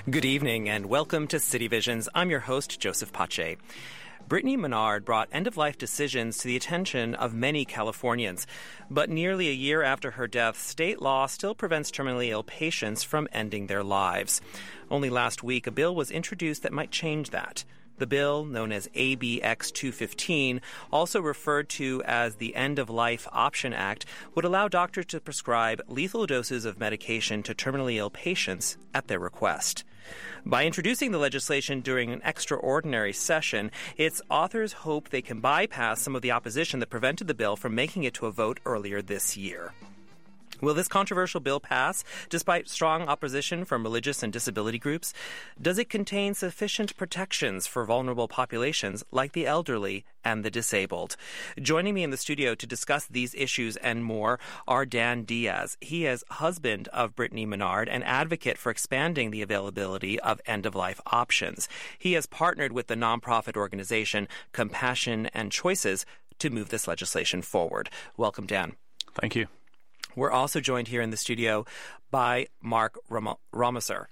Good evening and welcome to City Visions. I'm your host, Joseph Pache. Brittany Menard brought end-of-life decisions to the attention of many Californians. But nearly a year after her death, state law still prevents terminally ill patients from ending their lives. Only last week, a bill was introduced that might change that. The bill, known as ABX 215, also referred to as the End-of-Life Option Act, would allow doctors to prescribe lethal doses of medication to terminally ill patients at their request. By introducing the legislation during an extraordinary session, its authors hope they can bypass some of the opposition that prevented the bill from making it to a vote earlier this year. Will this controversial bill pass, despite strong opposition from religious and disability groups? Does it contain sufficient protections for vulnerable populations like the elderly and the disabled? Joining me in the studio to discuss these issues and more are Dan Diaz. He is husband of Brittany Menard and advocate for expanding the availability of end-of-life options. He has partnered with the nonprofit organization Compassion and Choices to move this legislation forward. Welcome, Dan. Thank you. We're also joined here in the studio by Mark Ramoser.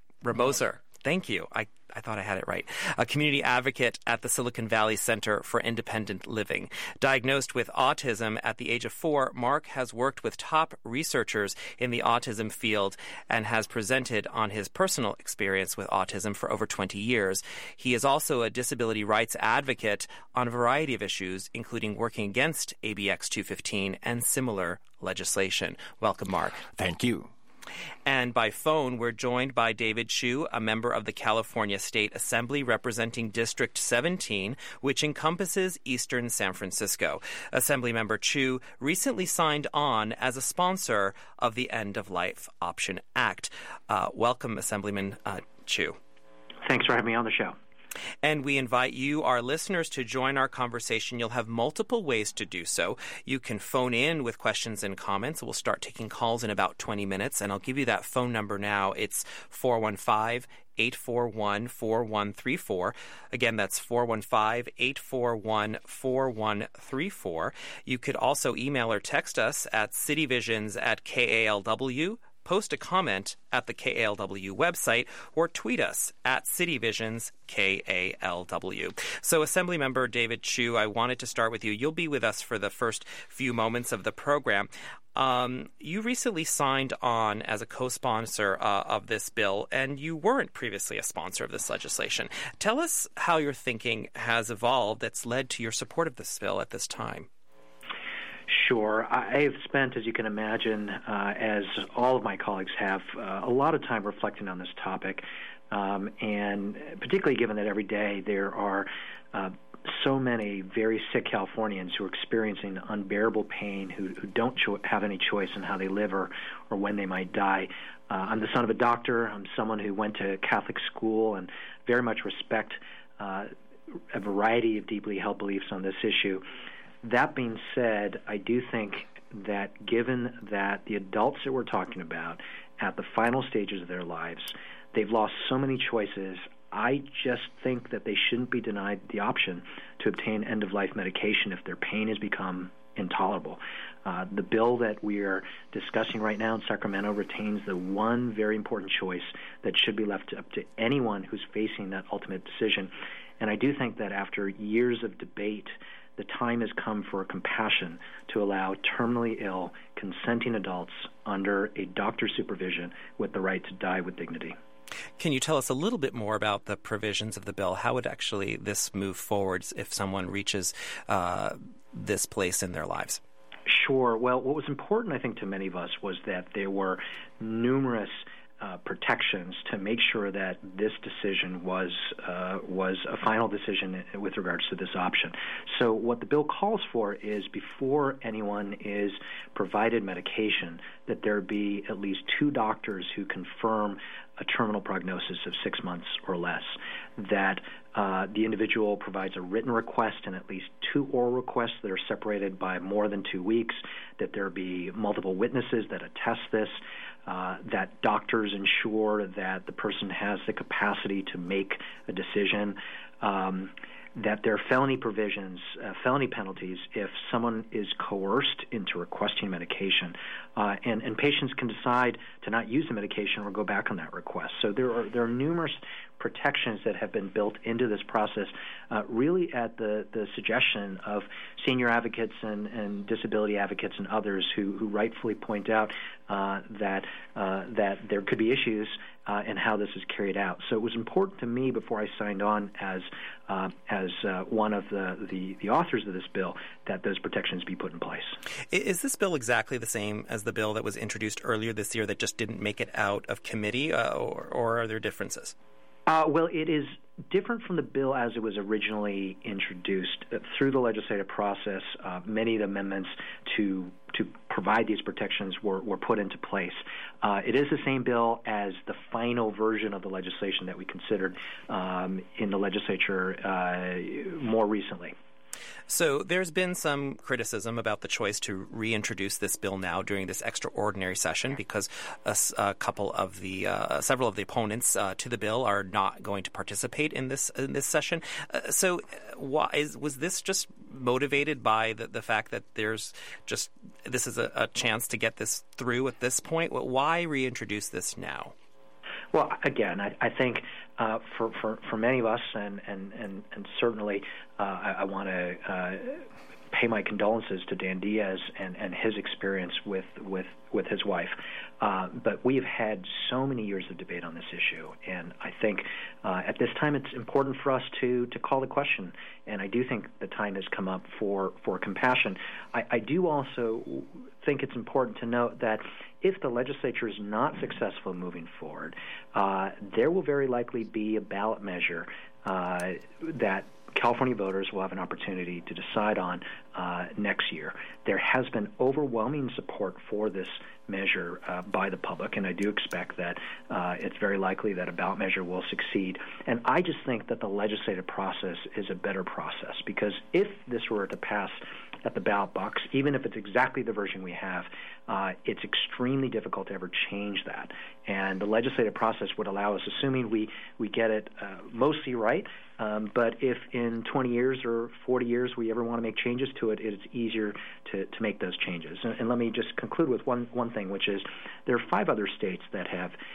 Thank you. I thought I had it right. A community advocate at the Silicon Valley Center for Independent Living. Diagnosed with autism at the age of 4, Mark has worked with top researchers in the autism field and has presented on his personal experience with autism for over 20 years. He is also a disability rights advocate on a variety of issues, including working against ABX 215 and similar legislation. Welcome, Mark. Thank you. And by phone, we're joined by David Chiu, a member of the California State Assembly representing District 17, which encompasses eastern San Francisco. Assemblymember Chiu recently signed on as a sponsor of the End-of-Life Option Act. Welcome, Assemblyman Chiu. Thanks for having me on the show. And we invite you, our listeners, to join our conversation. You'll have multiple ways to do so. You can phone in with questions and comments. We'll start taking calls in about 20 minutes, and I'll give you that phone number now. It's 415-841-4134. Again, that's 415-841-4134. You could also email or text us at cityvisions@KALW. Post a comment at the KALW website, or tweet us at CityVisions_KALW. So, Assemblymember David Chiu, I wanted to start with you. You'll be with us for the first few moments of the program. You recently signed on as a co-sponsor of this bill, and you weren't previously a sponsor of this legislation. Tell us how your thinking has evolved that's led to your support of this bill at this time. Sure. I have spent, as you can imagine, as all of my colleagues have, a lot of time reflecting on this topic, and particularly given that every day there are so many very sick Californians who are experiencing unbearable pain, who don't have any choice in how they live or when they might die. I'm the son of a doctor. I'm someone who went to Catholic school and very much respect a variety of deeply held beliefs on this issue. That being said, I do think that given that the adults that we're talking about at the final stages of their lives, they've lost so many choices, I just think that they shouldn't be denied the option to obtain end-of-life medication if their pain has become intolerable. The bill that we are discussing right now in Sacramento retains the one very important choice that should be left up to anyone who's facing that ultimate decision. And I do think that after years of debate, the time has come for compassion to allow terminally ill, consenting adults under a doctor's supervision with the right to die with dignity. Can you tell us a little bit more about the provisions of the bill? How would actually this move forward if someone reaches this place in their lives? Sure. Well, what was important, I think, to many of us was that there were numerous protections to make sure that this decision was a final decision with regards to this option. So what the bill calls for is before anyone is provided medication, that there be at least 2 doctors who confirm a terminal prognosis of 6 months or less, that the individual provides a written request and at least 2 oral requests that are separated by more than 2 weeks, that there be multiple witnesses that attest this, that doctors ensure that the person has the capacity to make a decision, that there are felony provisions, felony penalties, if someone is coerced into requesting medication, and patients can decide to not use the medication or go back on that request. So there are numerous protections that have been built into this process, really at the suggestion of senior advocates and disability advocates and others who rightfully point out that there could be issues in how this is carried out. So it was important to me before I signed on as one of the authors of this bill that those protections be put in place. Is this bill exactly the same as the bill that was introduced earlier this year that just didn't make it out of committee, or are there differences? Well, it is different from the bill as it was originally introduced. Through the legislative process, many of the amendments to provide these protections were put into place. It is the same bill as the final version of the legislation that we considered in the legislature more recently. So there's been some criticism about the choice to reintroduce this bill now during this extraordinary session because several of the opponents to the bill are not going to participate in this session. So was this just motivated by the fact that this is a chance to get this through at this point? Why reintroduce this now? Well, again, I think for many of us, and certainly I want to pay my condolences to Dan Diaz and his experience with his wife. But we have had so many years of debate on this issue, and I think at this time it's important for us to call the question. And I do think the time has come up for compassion. I do also think it's important to note that if the legislature is not successful moving forward, there will very likely be a ballot measure that California voters will have an opportunity to decide on next year. There has been overwhelming support for this measure by the public, and I do expect that it's very likely that a ballot measure will succeed. And I just think that the legislative process is a better process, because if this were to pass at the ballot box, even if it's exactly the version we have, it's extremely difficult to ever change that. And the legislative process would allow us, assuming we get it mostly right, but if in 20 years or 40 years we ever want to make changes to it, it's easier to make those changes. And let me just conclude with one thing, which is there are 5 other states that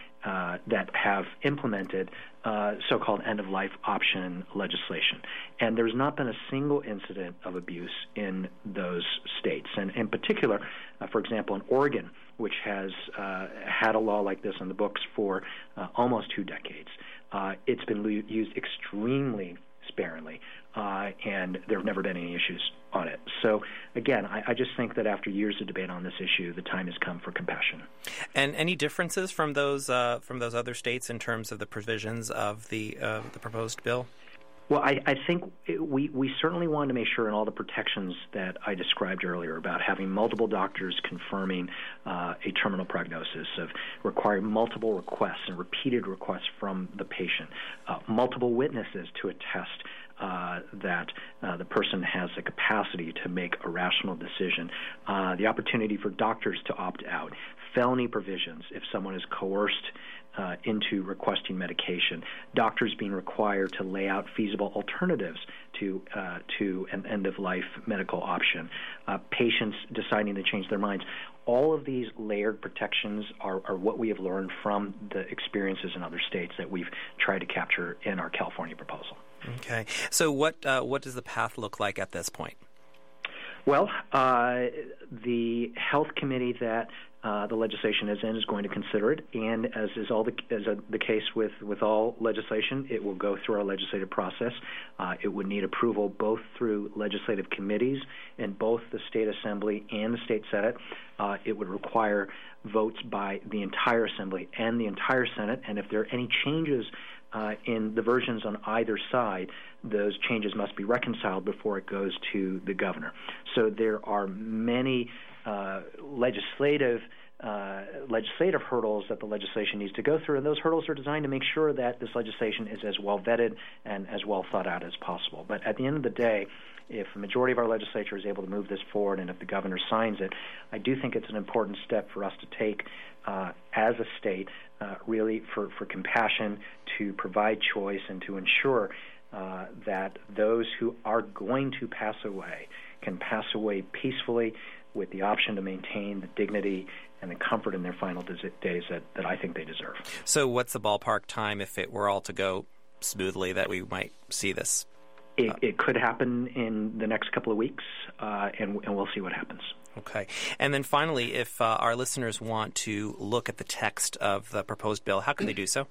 have implemented so-called end-of-life option legislation. And there's not been a single incident of abuse in those states. And in particular, for example, in Oregon, which has had a law like this on the books for almost 2 decades, it's been used extremely sparingly, and there have never been any issues on it. So, again, I just think that after years of debate on this issue, the time has come for compassion. And any differences from those other states in terms of the provisions of the proposed bill? Well, I think we certainly wanted to make sure in all the protections that I described earlier about having multiple doctors confirming a terminal prognosis, of requiring multiple requests and repeated requests from the patient, multiple witnesses to attest that the person has the capacity to make a rational decision, the opportunity for doctors to opt out, felony provisions if someone is coerced into requesting medication, doctors being required to lay out feasible alternatives to an end-of-life medical option, patients deciding to change their minds. All of these layered protections are what we have learned from the experiences in other states that we've tried to capture in our California proposal. Okay. So what does the path look like at this point? Well, the health committee that the legislation is in is going to consider it, and as is the case with all legislation, it will go through our legislative process. It would need approval both through legislative committees in both the state assembly and the state senate. It would require votes by the entire assembly and the entire senate, and if there are any changes in the versions on either side, those changes must be reconciled before it goes to the governor. So there are many legislative hurdles that the legislation needs to go through, and those hurdles are designed to make sure that this legislation is as well vetted and as well thought out as possible. But at the end of the day, if a majority of our legislature is able to move this forward and if the governor signs it, I do think it's an important step for us to take as a state, really for compassion, to provide choice, and to ensure that those who are going to pass away can pass away peacefully with the option to maintain the dignity and the comfort in their final days that I think they deserve. So what's the ballpark time, if it were all to go smoothly, that we might see this? It could happen in the next couple of weeks, and we'll see what happens. Okay. And then finally, if our listeners want to look at the text of the proposed bill, how can they do so?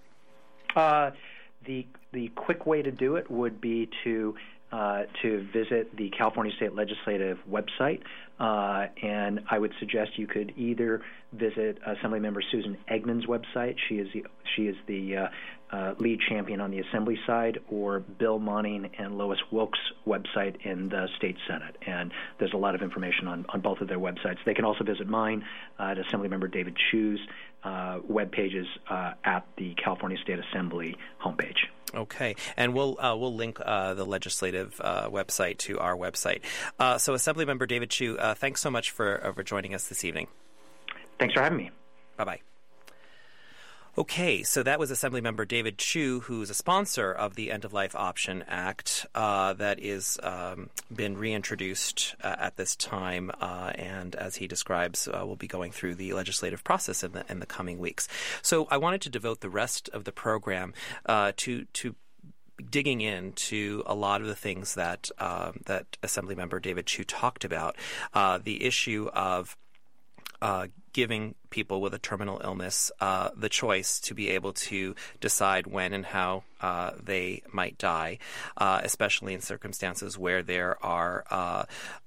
The quick way to do it would be to visit the California State Legislative website, and I would suggest you could either visit Assemblymember Susan Eggman's website. She is the lead champion on the Assembly side, or Bill Monning and Lois Wilkes' website in the State Senate. And there's a lot of information on both of their websites. They can also visit mine at Assemblymember David Chiu's web pages at the California State Assembly homepage. Okay, and we'll link the legislative website to our website. So, Assemblymember David Chiu, thanks so much for joining us this evening. Thanks for having me. Bye-bye. Okay, so that was Assemblymember David Chiu, who's a sponsor of the End of Life Option Act that is been reintroduced at this time, and as he describes, we'll be going through the legislative process in the coming weeks. So I wanted to devote the rest of the program to digging into a lot of the things that Assemblymember David Chiu talked about, the issue of giving people with a terminal illness the choice to be able to decide when and how they might die, especially in circumstances where there are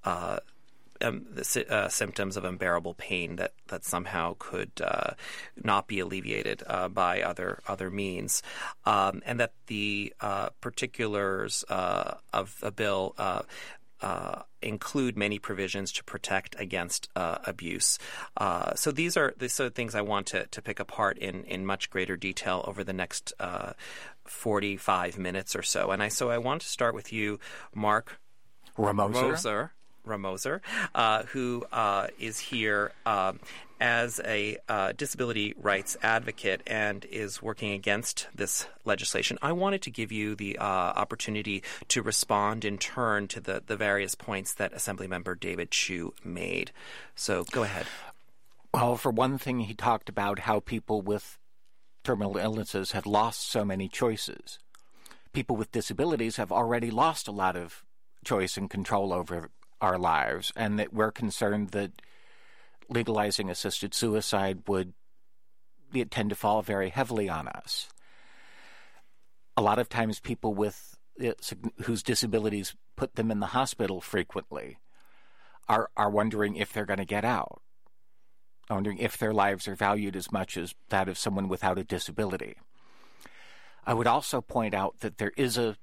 symptoms of unbearable pain that somehow could not be alleviated by other means, and that the particulars of a bill include many provisions to protect against abuse. So these are things I want to pick apart in much greater detail over the next 45 minutes or so. And I want to start with you, Mark Ramoser, who is here as a disability rights advocate and is working against this legislation. I wanted to give you the opportunity to respond in turn to the various points that Assemblymember David Chiu made. So go ahead. Well, for one thing, he talked about how people with terminal illnesses have lost so many choices. People with disabilities have already lost a lot of choice and control over our lives, and that we're concerned that legalizing assisted suicide would tend to fall very heavily on us. A lot of times people whose disabilities put them in the hospital frequently are wondering if they're going to get out, wondering if their lives are valued as much as that of someone without a disability. I would also point out that there is a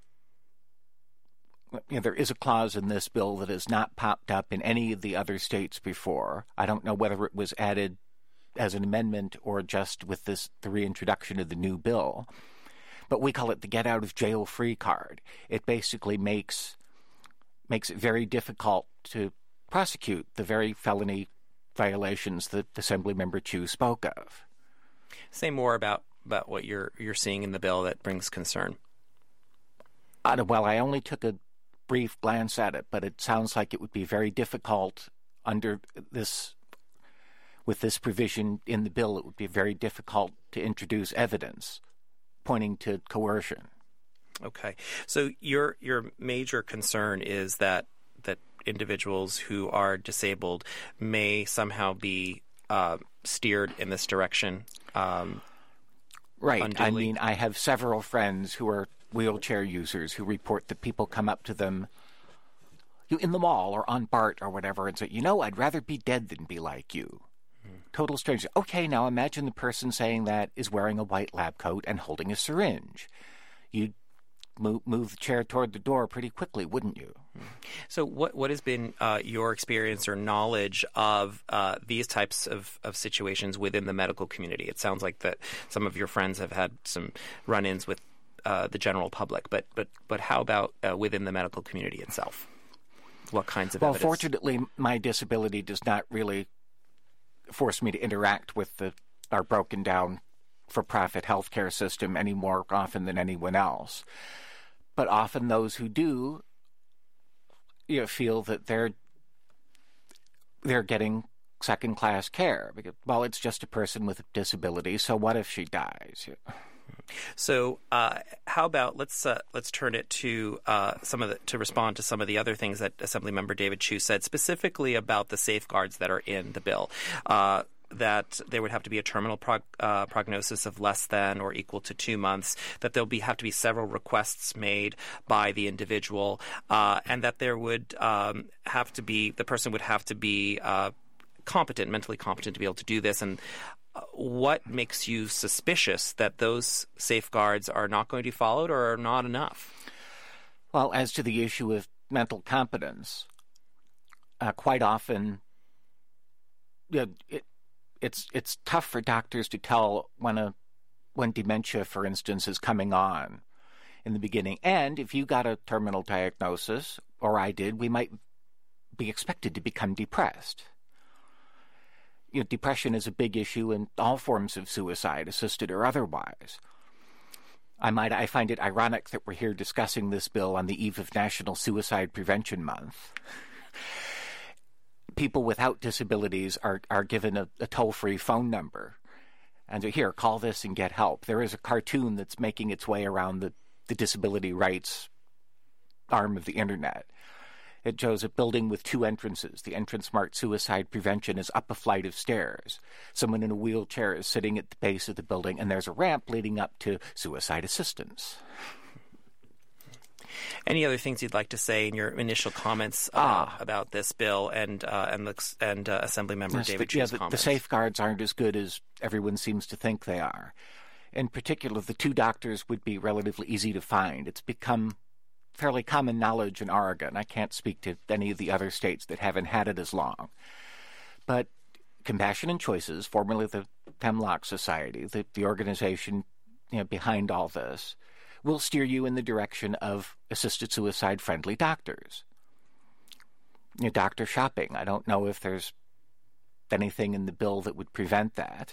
clause in this bill that has not popped up in any of the other states before. I don't know whether it was added as an amendment or just with the reintroduction of the new bill, but we call it the Get Out of Jail Free card. It basically makes it very difficult to prosecute the very felony violations that Assemblymember Chiu spoke of. Say more about what you're seeing in the bill that brings concern. Well, I only took a brief glance at it, but it sounds like it would be very difficult with this provision in the bill. It would be very difficult to introduce evidence pointing to coercion. Okay, so your major concern is that individuals who are disabled may somehow be steered in this direction. Right. Unduly. I mean, I have several friends who are wheelchair users who report that people come up to them in the mall or on BART or whatever and say, I'd rather be dead than be like you. Total stranger. Okay, now imagine the person saying that is wearing a white lab coat and holding a syringe. You'd move the chair toward the door pretty quickly, wouldn't you? So what has been your experience or knowledge of these types of situations within the medical community? It sounds like that some of your friends have had some run-ins with the general public, but how about within the medical community itself? What kinds of evidence? Well, fortunately, my disability does not really force me to interact with our broken down for-profit healthcare system any more often than anyone else. But often those who do, feel that they're getting second-class care. Because, well, it's just a person with a disability, so what if she dies? So, how about let's turn it to to respond to some of the other things that Assemblymember David Chiu said, specifically about the safeguards that are in the bill. That there would have to be a terminal prognosis of less than or equal to 2 months, that there'll have to be several requests made by the individual, and that there would have to be, the person would have to be mentally competent to be able to do this. And what makes you suspicious that those safeguards are not going to be followed or are not enough? Well, as to the issue of mental competence, quite often, it's tough for doctors to tell when dementia, for instance, is coming on in the beginning. And if you got a terminal diagnosis, or I did, we might be expected to become depressed. Depression is a big issue in all forms of suicide, assisted or otherwise. I find it ironic that we're here discussing this bill on the eve of National Suicide Prevention Month. People without disabilities are given a toll-free phone number. And here, call this and get help. There is a cartoon that's making its way around the disability rights arm of the Internet. It shows a building with 2 entrances. The entrance marked suicide prevention is up a flight of stairs. Someone in a wheelchair is sitting at the base of the building, and there's a ramp leading up to suicide assistance. Any other things you'd like to say in your initial comments about this bill and Assemblymember David Chiu's comments? The safeguards aren't as good as everyone seems to think they are. In particular, the 2 doctors would be relatively easy to find. It's become fairly common knowledge in Oregon. I can't speak to any of the other states that haven't had it as long. But Compassion and Choices, formerly the Hemlock Society, the organization behind all this, will steer you in the direction of assisted suicide-friendly doctors. Doctor shopping. I don't know if there's anything in the bill that would prevent that.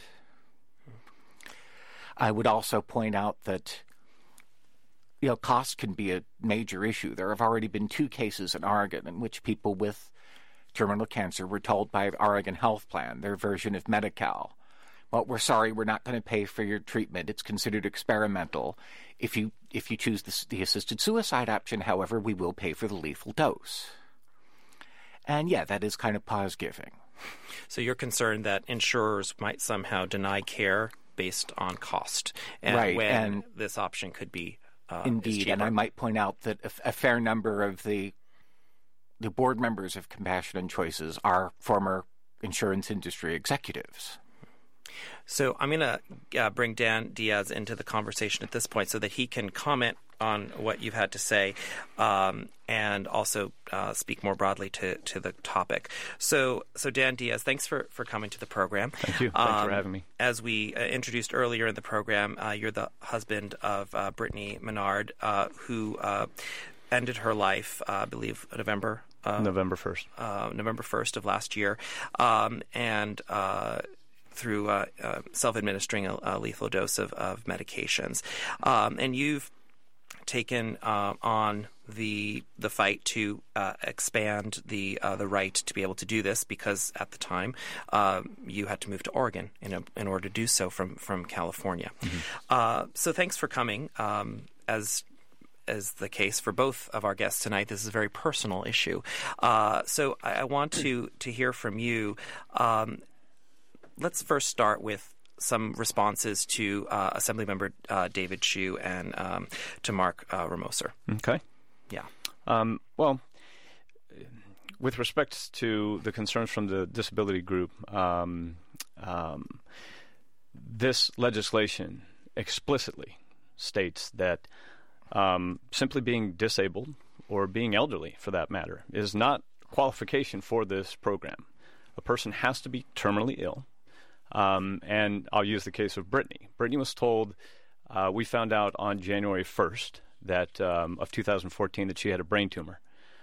I would also point out that cost can be a major issue. There have already been 2 cases in Oregon in which people with terminal cancer were told by the Oregon Health Plan, their version of Medi-Cal, well, we're sorry, we're not going to pay for your treatment. It's considered experimental. If you choose the assisted suicide option, however, we will pay for the lethal dose. And that is kind of pause-giving. So you're concerned that insurers might somehow deny care based on cost, and this option could be indeed, and I might point out that a fair number of the board members of Compassion and Choices are former insurance industry executives. So I'm going to bring Dan Diaz into the conversation at this point so that he can comment on what you've had to say and also speak more broadly to the topic. So Dan Diaz, thanks for coming to the program. Thank you. Thanks for having me. As we introduced earlier in the program, you're the husband of Brittany Menard, who ended her life, I believe, November 1st. November 1st of last year. And through self-administering a lethal dose of medications. And you've taken on the fight to expand the right to be able to do this because at the time you had to move to Oregon in order to do so from California. Mm-hmm. So thanks for coming. As the case for both of our guests tonight, this is a very personal issue. So I want to hear from you. Let's first start with some responses to Assemblymember David Chiu and to Mark Ramoser. Okay. Yeah. Well, with respect to the concerns from the disability group, this legislation explicitly states that simply being disabled or being elderly, for that matter, is not qualification for this program. A person has to be terminally ill. And I'll use the case of Brittany. Brittany was told, we found out on January 1st that of 2014 that she had a brain tumor.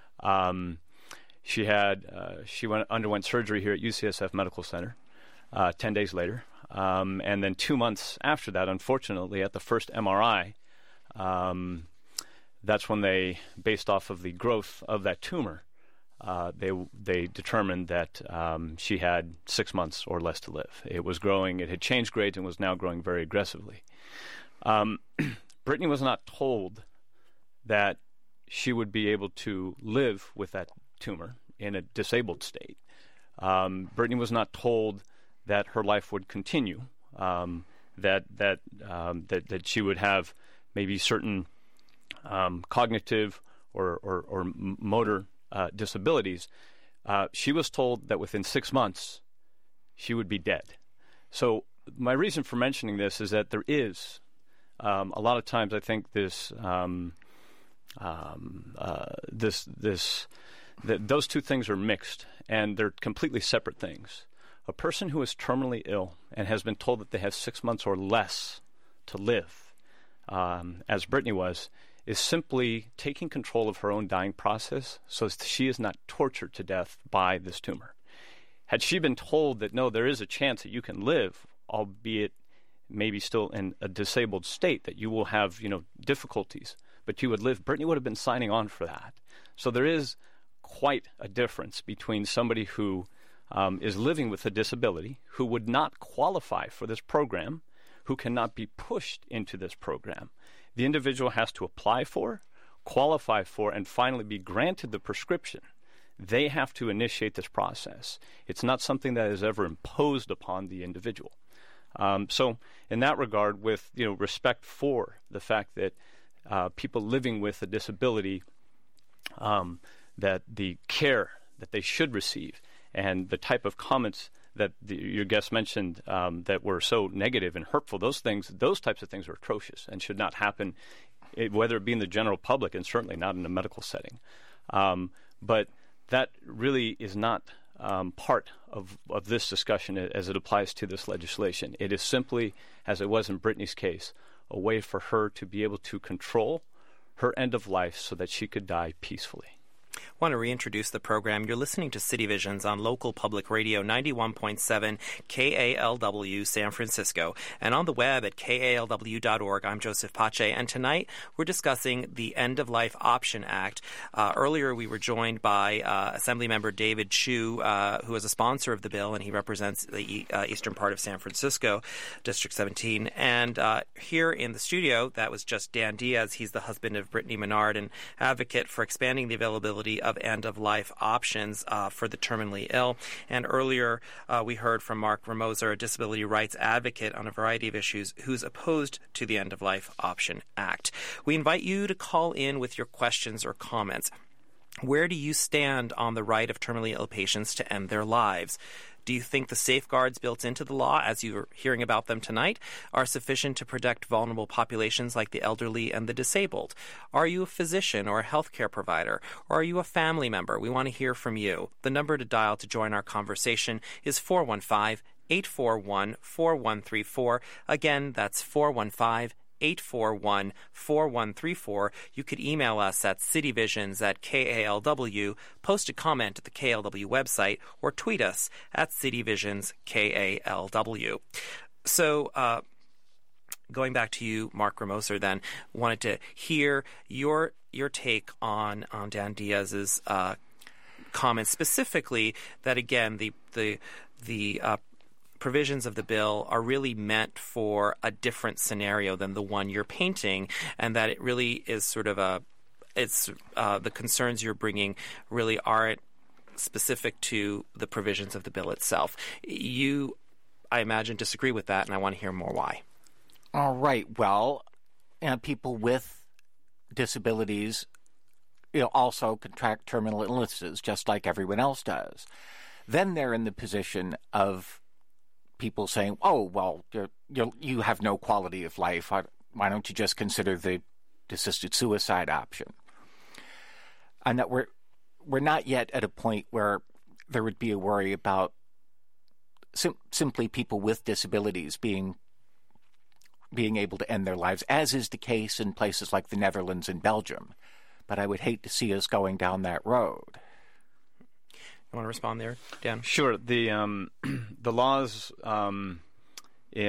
She underwent surgery here at UCSF Medical Center 10 days later. And then 2 months after that, unfortunately, at the first MRI, that's when they, based off of the growth of that tumor, they determined that she had 6 months or less to live. It was growing. It had changed grades and was now growing very aggressively. Brittany was not told that she would be able to live with that tumor in a disabled state. Brittany was not told that her life would continue, that she would have maybe certain cognitive or motor disabilities. She was told that within 6 months she would be dead. So my reason for mentioning this is that there is a lot of times I think those two things are mixed, and they're completely separate things. A person who is terminally ill and has been told that they have 6 months or less to live, as Brittany was, is simply taking control of her own dying process so that she is not tortured to death by this tumor. Had she been told that, no, there is a chance that you can live, albeit maybe still in a disabled state, that you will have, difficulties, but you would live, Brittany would have been signing on for that. So there is quite a difference between somebody who is living with a disability, who would not qualify for this program, who cannot be pushed into this program. The individual has to apply for, qualify for, and finally be granted the prescription. They have to initiate this process. It's not something that is ever imposed upon the individual. So in that regard, with respect for the fact that people living with a disability, that the care that they should receive, and the type of comments that your guest mentioned that were so negative and hurtful, those types of things are atrocious and should not happen, whether it be in the general public and certainly not in a medical setting. But that really is not part of this discussion as it applies to this legislation. It is simply, as it was in Brittany's case, a way for her to be able to control her end of life so that she could die peacefully. I want to reintroduce the program. You're listening to City Visions on local public radio 91.7 KALW San Francisco and on the web at kalw.org. I'm Joseph Pace, and tonight we're discussing the End of Life Option Act. Earlier we were joined by Assemblymember David Chu, who is a sponsor of the bill, and he represents the eastern part of San Francisco, District 17. And here in the studio, that was just Dan Diaz. He's the husband of Brittany Menard and advocate for expanding the availability of end-of-life options for the terminally ill. And earlier, we heard from Mark Ramoser, a disability rights advocate on a variety of issues, who's opposed to the End-of-Life Option Act. We invite you to call in with your questions or comments. Where do you stand on the right of terminally ill patients to end their lives? Do you think the safeguards built into the law, as you're hearing about them tonight, are sufficient to protect vulnerable populations like the elderly and the disabled? Are you a physician or a healthcare provider? Or are you a family member? We want to hear from you. The number to dial to join our conversation is 415-841-4134. Again, that's 415-841-4134. You could email us at cityvisions@KALW, post a comment at the KALW website, or tweet us at cityvisions_KALW. So, going back to you, Mark Ramoser, then, wanted to hear your take on Dan Diaz's comments, specifically that, again, the provisions of the bill are really meant for a different scenario than the one you're painting, and that it really is sort of the concerns you're bringing really aren't specific to the provisions of the bill itself. You, I imagine, disagree with that, and I want to hear more why. All right. Well, people with disabilities also contract terminal illnesses just like everyone else does. Then they're in the position of people saying, "Oh, well, you have no quality of life. Why don't you just consider the assisted suicide option?" And that we're not yet at a point where there would be a worry about simply people with disabilities being able to end their lives, as is the case in places like the Netherlands and Belgium. But I would hate to see us going down that road. You want to respond there, Dan? Sure. The laws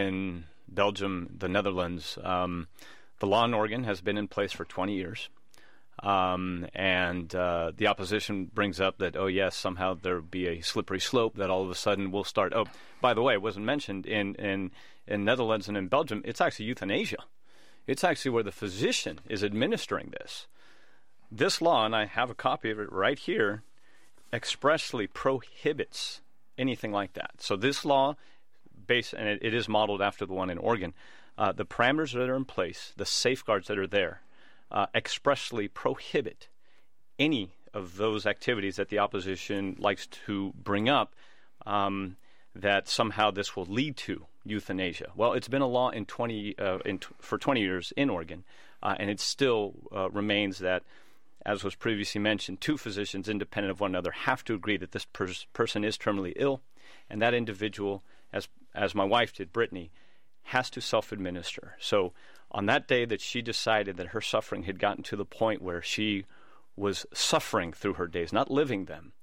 in Belgium, the Netherlands, the law in Oregon has been in place for 20 years. And the opposition brings up that, oh, yes, somehow there will be a slippery slope that all of a sudden will start. Oh, by the way, it wasn't mentioned in Netherlands and in Belgium. It's actually euthanasia. It's actually where the physician is administering this. This law, and I have a copy of it right here, expressly prohibits anything like that. So this law, and it is modeled after the one in Oregon, the parameters that are in place, the safeguards that are there, expressly prohibit any of those activities that the opposition likes to bring up, that somehow this will lead to euthanasia. Well, it's been a law for 20 years in Oregon, and it still remains that, as was previously mentioned, two physicians independent of one another have to agree that this person is terminally ill, and that individual, as my wife did, Brittany, has to self-administer. So on that day that she decided that her suffering had gotten to the point where she was suffering through her days, not living them,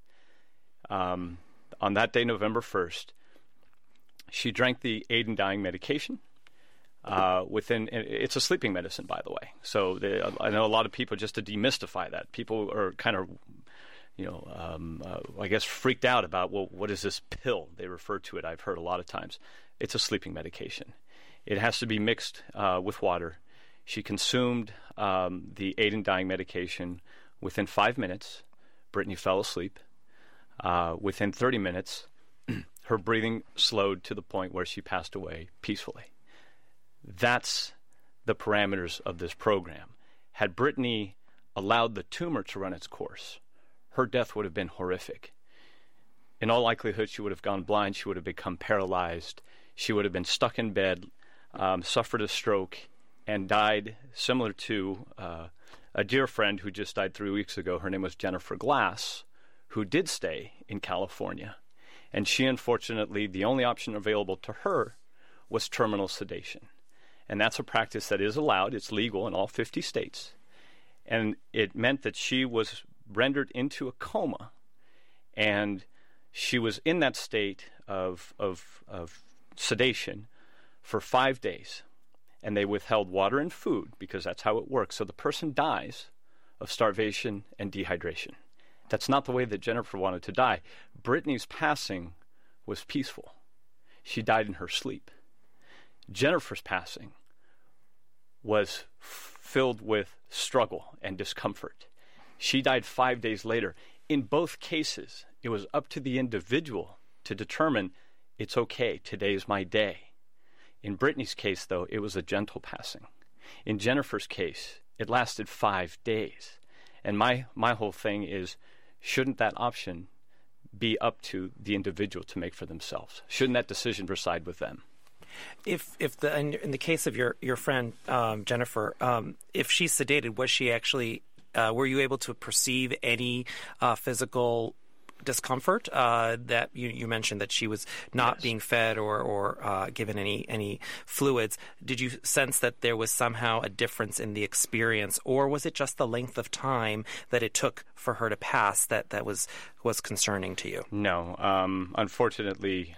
on that day, November 1st, she drank the aid in dying medication. It's a sleeping medicine, by the way. So I know a lot of people, just to demystify that, people are kind of, I guess freaked out about, well, what is this pill? They refer to it, I've heard a lot of times. It's a sleeping medication. It has to be mixed with water. She consumed the aid in dying medication. Within 5 minutes, Brittany fell asleep. Within 30 minutes, her breathing slowed to the point where she passed away peacefully. That's the parameters of this program. Had Brittany allowed the tumor to run its course, her death would have been horrific. In all likelihood, she would have gone blind. She would have become paralyzed. She would have been stuck in bed, suffered a stroke, and died similar to a dear friend who just died 3 weeks ago. Her name was Jennifer Glass, who did stay in California. And she, unfortunately, the only option available to her was terminal sedation. And that's a practice that is allowed. It's legal in all 50 states. And it meant that she was rendered into a coma. And she was in that state of sedation for 5 days. And they withheld water and food because that's how it works. So the person dies of starvation and dehydration. That's not the way that Jennifer wanted to die. Brittany's passing was peaceful. She died in her sleep. Jennifer's passing was filled with struggle and discomfort. She died 5 days later. In both cases, it was up to the individual to determine, it's okay, today is my day. In Brittany's case, though, it was a gentle passing. In Jennifer's case, it lasted 5 days. And my whole thing is, shouldn't that option be up to the individual to make for themselves? Shouldn't that decision reside with them? In the case of your friend Jennifer, if she's sedated, was she actually? Were you able to perceive any physical discomfort that you mentioned that she was not Yes. being fed or given any fluids? Did you sense that there was somehow a difference in the experience, or was it just the length of time that it took for her to pass that was concerning to you? No, unfortunately,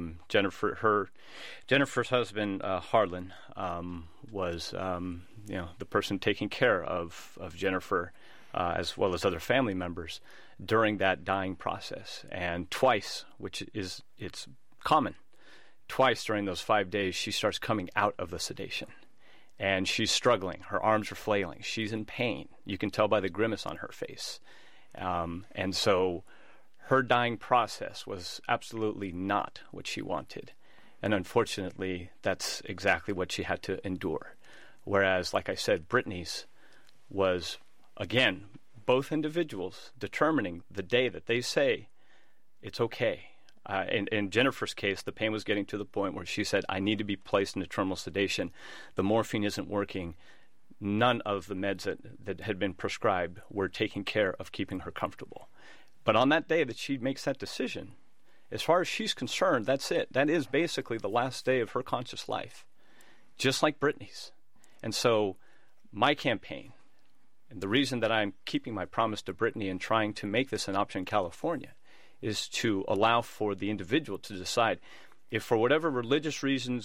Jennifer's husband Harlan was the person taking care of Jennifer, as well as other family members during that dying process. And twice, it's common, twice during those 5 days, she starts coming out of the sedation. And she's struggling. Her arms are flailing. She's in pain. You can tell by the grimace on her face. And so her dying process was absolutely not what she wanted. And unfortunately, that's exactly what she had to endure. Whereas, like I said, Brittany's was, again, both individuals determining the day that they say, it's okay. In Jennifer's case, the pain was getting to the point where she said, I need to be placed into terminal sedation. The morphine isn't working. None of the meds that had been prescribed were taking care of keeping her comfortable. But on that day that she makes that decision, as far as she's concerned, that's it. That is basically the last day of her conscious life, just like Brittany's. And so my campaign, and the reason that I'm keeping my promise to Brittany and trying to make this an option in California, is to allow for the individual to decide if for whatever religious reasons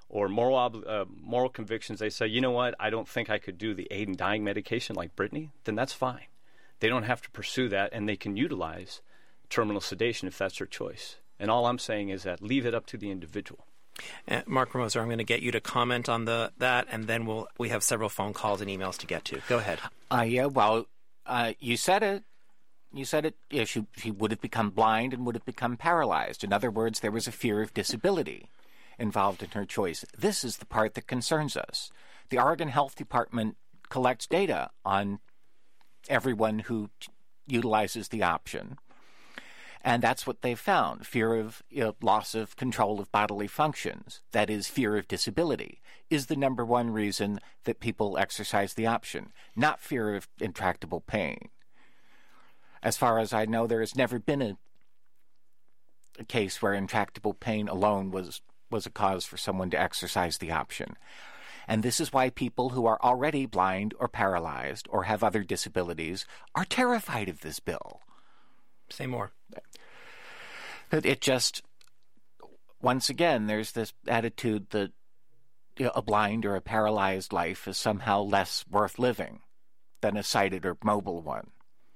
or moral convictions, they say, you know what, I don't think I could do the aid in dying medication like Brittany, then that's fine. They don't have to pursue that, and they can utilize terminal sedation if that's their choice. And all I'm saying is that leave it up to the individual. Mark Ramoser, I'm going to get you to comment on that, and then we have several phone calls and emails to get to. Go ahead. You said it. You said it. Yeah, she would have become blind and would have become paralyzed. In other words, there was a fear of disability involved in her choice. This is the part that concerns us. The Oregon Health Department collects data on everyone who utilizes the option. And that's what they found, fear of loss of control of bodily functions, that is, fear of disability, is the number one reason that people exercise the option, not fear of intractable pain. As far as I know, there has never been a case where intractable pain alone was a cause for someone to exercise the option. And this is why people who are already blind or paralyzed or have other disabilities are terrified of this bill. Say more. It just, once again, there's this attitude that a blind or a paralyzed life is somehow less worth living than a sighted or mobile one.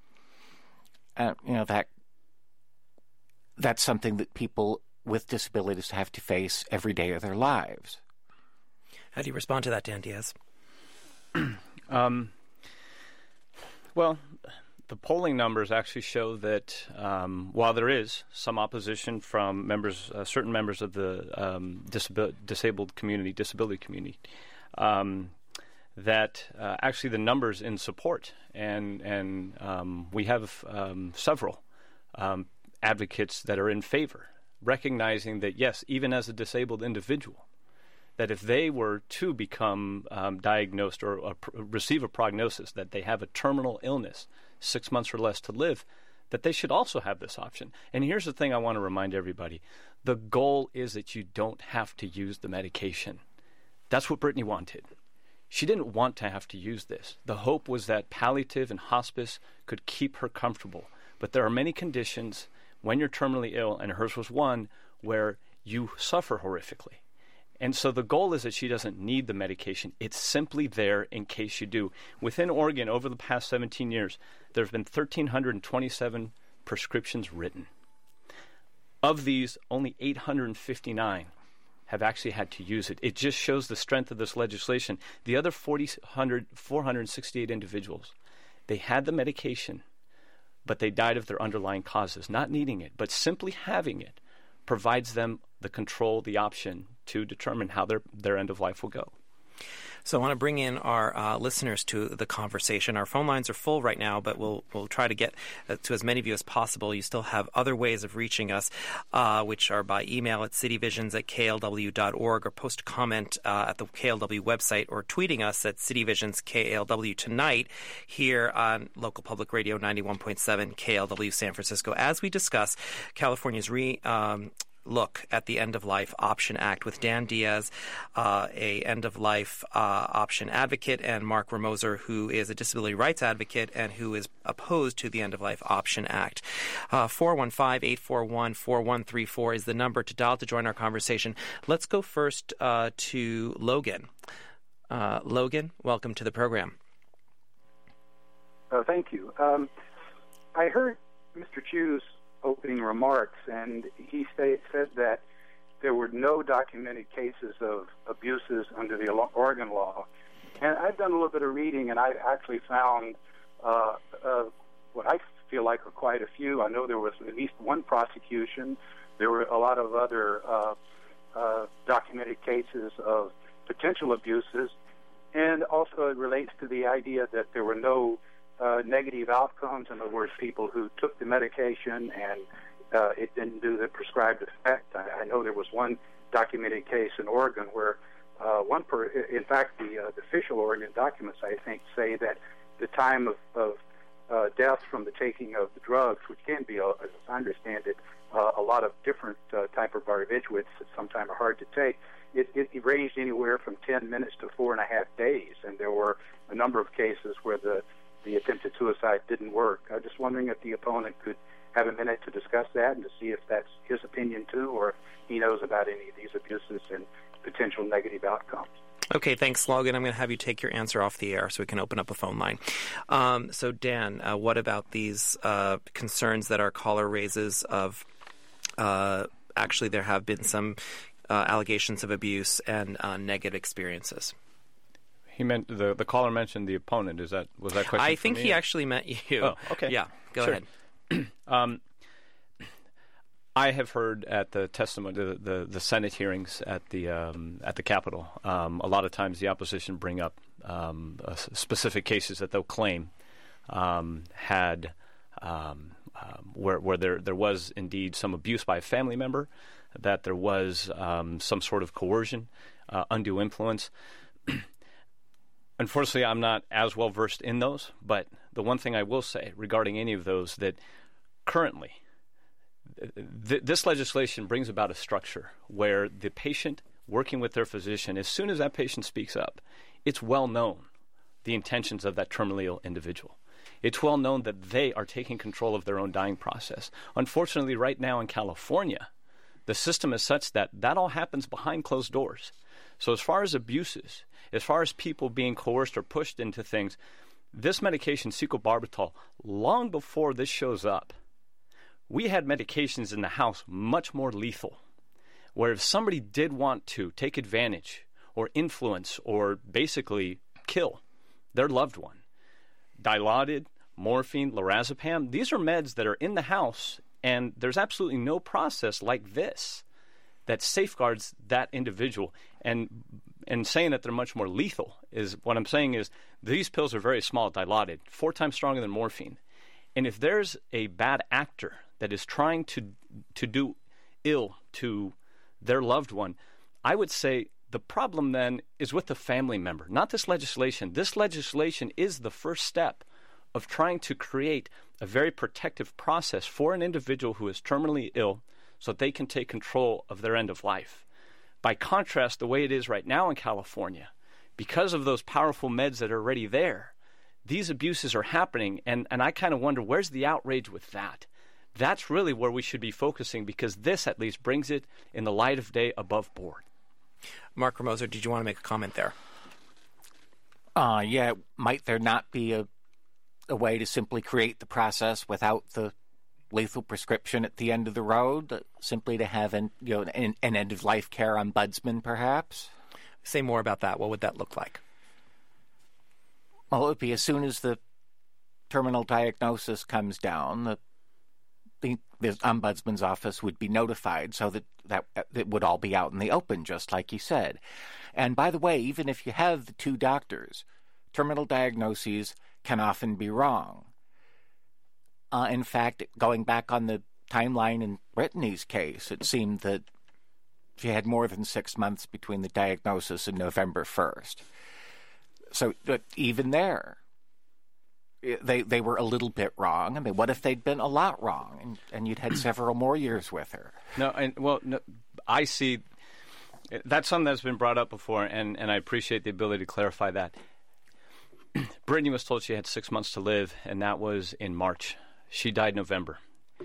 That's something that people with disabilities have to face every day of their lives. How do you respond to that, Dan Diaz? Well, the polling numbers actually show that while there is some opposition from certain members of the disabled community, disability community, that actually the numbers in support, and we have several advocates that are in favor, recognizing that, yes, even as a disabled individual, that if they were to become diagnosed or receive a prognosis that they have a terminal illness, 6 months or less to live, that they should also have this option. And here's the thing I want to remind everybody. The goal is that you don't have to use the medication. That's what Brittany wanted. She didn't want to have to use this. The hope was that palliative and hospice could keep her comfortable. But there are many conditions when you're terminally ill, and hers was one, where you suffer horrifically. And so the goal is that she doesn't need the medication. It's simply there in case you do. Within Oregon, over the past 17 years, there have been 1,327 prescriptions written. Of these, only 859 have actually had to use it. It just shows the strength of this legislation. The other 468 individuals, they had the medication, but they died of their underlying causes, not needing it, but simply having it provides them the control, the option to determine how their end of life will go. So I want to bring in our listeners to the conversation. Our phone lines are full right now, but we'll try to get to as many of you as possible. You still have other ways of reaching us, which are by email at cityvisions@klw.org, or post a comment at the KLW website, or tweeting us at cityvisions_KLW tonight here on local public radio 91.7 KLW San Francisco, as we discuss California's look at the End-of-Life Option Act with Dan Diaz, a end-of-life option advocate, and Mark Ramoser, who is a disability rights advocate and who is opposed to the End-of-Life Option Act. 415-841-4134 is the number to dial to join our conversation. Let's go first to Logan. Logan, welcome to the program. Thank you. I heard Mr. Chu's opening remarks, and he said that there were no documented cases of abuses under the Oregon law. And I've done a little bit of reading, and I actually found what I feel like are quite a few. I know there was at least one prosecution. There were a lot of other documented cases of potential abuses. And also it relates to the idea that there were no negative outcomes. In other words, people who took the medication and it didn't do the prescribed effect. I know there was one documented case in Oregon where in fact, the official Oregon documents, I think, say that the time of death from the taking of the drugs, which can be, as I understand it, a lot of different type of barbiturates that sometimes are hard to take, it ranged anywhere from 10 minutes to 4.5 days. And there were a number of cases where the attempted suicide didn't work. I'm just wondering if the opponent could have a minute to discuss that and to see if that's his opinion too, or if he knows about any of these abuses and potential negative outcomes. Okay, thanks, Logan. I'm going to have you take your answer off the air so we can open up a phone line. So, Dan, what about these concerns that our caller raises of actually there have been some allegations of abuse and negative experiences? He meant the caller mentioned the opponent. Was that question? I think he actually meant you. Oh, okay. Yeah, go ahead. I have heard at the testimony, the Senate hearings at the Capitol, a lot of times the opposition bring up specific cases that they'll claim had where there was indeed some abuse by a family member, that there was some sort of coercion, undue influence. Unfortunately, I'm not as well versed in those, but the one thing I will say regarding any of those, that currently this legislation brings about a structure where the patient working with their physician, as soon as that patient speaks up, it's well known the intentions of that terminally ill individual. It's well known that they are taking control of their own dying process. Unfortunately, right now in California, the system is such that all happens behind closed doors. So as far as abuses, as far as people being coerced or pushed into things, this medication, secobarbital, long before this shows up, we had medications in the house much more lethal, where if somebody did want to take advantage or influence or basically kill their loved one, Dilaudid, morphine, lorazepam, these are meds that are in the house, and there's absolutely no process like this that safeguards that individual. And saying that they're much more lethal is what I'm saying is these pills are very small, Dilaudid, 4 times stronger than morphine. And if there's a bad actor that is trying to do ill to their loved one, I would say the problem then is with the family member, not this legislation. This legislation is the first step of trying to create a very protective process for an individual who is terminally ill so that they can take control of their end of life. By contrast, the way it is right now in California, because of those powerful meds that are already there, these abuses are happening, and I kind of wonder, where's the outrage with that? That's really where we should be focusing, because this at least brings it in the light of day above board. Mark Ramoser, did you want to make a comment there? Yeah, might there not be a way to simply create the process without the lethal prescription at the end of the road, simply to have an end-of-life care ombudsman, perhaps? Say more about that. What would that look like? Well, it would be as soon as the terminal diagnosis comes down, the ombudsman's office would be notified so that it would all be out in the open, just like you said. And by the way, even if you have the 2 doctors, terminal diagnoses can often be wrong. In fact, going back on the timeline in Brittany's case, it seemed that she had more than 6 months between the diagnosis and November 1st. So even there, they were a little bit wrong. I mean, what if they'd been a lot wrong, and you'd had several more years with her? No, I see that's something that's been brought up before, and I appreciate the ability to clarify that. Brittany was told she had 6 months to live, and that was in March. She died November.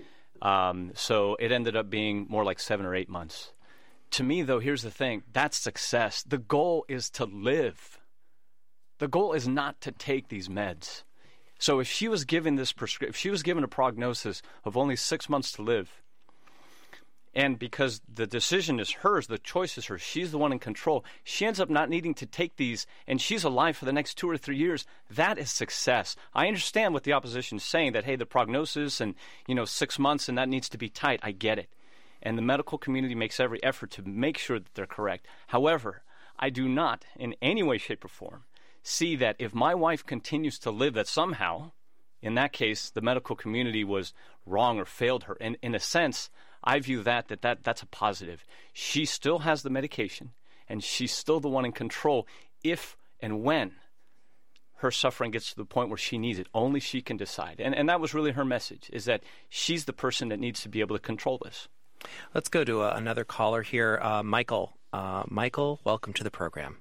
So it ended up being more like 7 or 8 months. To me, though, here's the thing. That's success. The goal is to live. The goal is not to take these meds. So if she was given if she was given a prognosis of only 6 months to live, and because the decision is hers, the choice is hers, she's the one in control, she ends up not needing to take these, and she's alive for the next 2 or 3 years, that is success. I understand what the opposition is saying, that, hey, the prognosis and, 6 months, and that needs to be tight. I get it. And the medical community makes every effort to make sure that they're correct. However, I do not, in any way, shape, or form, see that if my wife continues to live, that somehow, in that case, the medical community was wrong or failed her. And in a sense, I view that's a positive. She still has the medication, and she's still the one in control if and when her suffering gets to the point where she needs it. Only she can decide. And that was really her message, is that she's the person that needs to be able to control this. Let's go to another caller here. Michael. Michael, welcome to the program.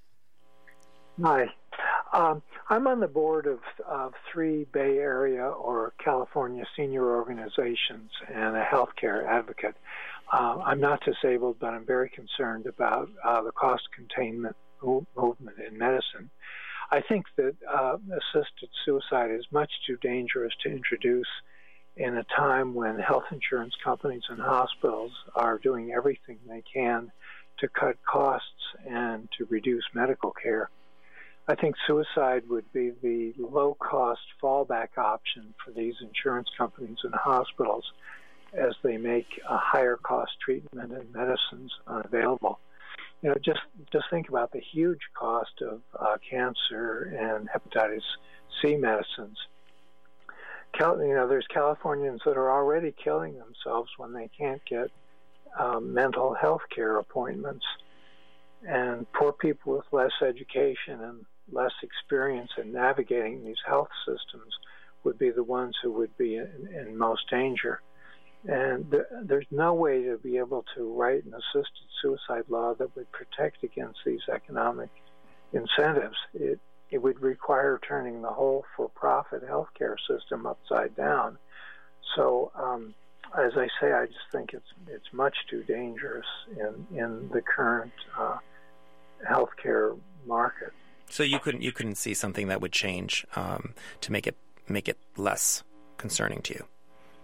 Hi. I'm on the board of 3 Bay Area or California senior organizations and a healthcare advocate. I'm not disabled, but I'm very concerned about the cost containment movement in medicine. I think that assisted suicide is much too dangerous to introduce in a time when health insurance companies and hospitals are doing everything they can to cut costs and to reduce medical care. I think suicide would be the low-cost fallback option for these insurance companies and hospitals as they make a higher-cost treatment and medicines unavailable. You know, just think about the huge cost of cancer and hepatitis C medicines. There's Californians that are already killing themselves when they can't get mental health care appointments. And poor people with less education and less experience in navigating these health systems would be the ones who would be in most danger. And there's no way to be able to write an assisted suicide law that would protect against these economic incentives. It would require turning the whole for-profit healthcare system upside down. So, as I say, I just think it's much too dangerous in the current healthcare market. So you couldn't see something that would change to make it less concerning to you.